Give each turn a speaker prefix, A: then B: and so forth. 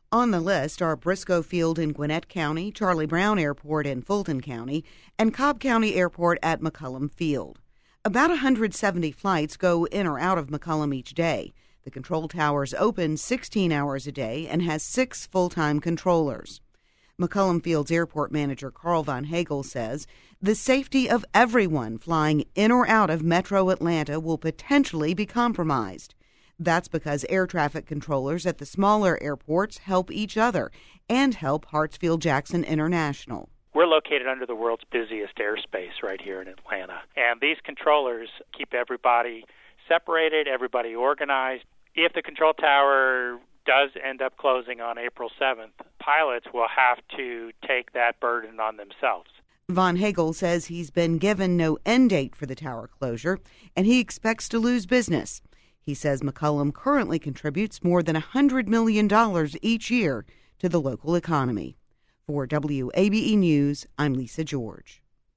A: On the list are Briscoe Field in Gwinnett County, Charlie Brown Airport in Fulton County, and Cobb County Airport at McCollum Field. About 170 flights go in or out of McCollum each day. The control tower is open 16 hours a day and has 6 full-time controllers. McCollum Field's airport manager Carl Von Hagel says the safety of everyone flying in or out of Metro Atlanta will potentially be compromised. That's because air traffic controllers at the smaller airports help each other and help Hartsfield-Jackson International.
B: We're located under the world's busiest airspace right here in Atlanta, and these controllers keep everybody separated, everybody organized. If the control tower does end up closing on April 7th, pilots will have to take that burden on themselves.
A: Von Hagel says he's been given no end date for the tower closure, and he expects to lose business. He says McCollum currently contributes more than $100 million each year to the local economy. For WABE News, I'm Lisa George.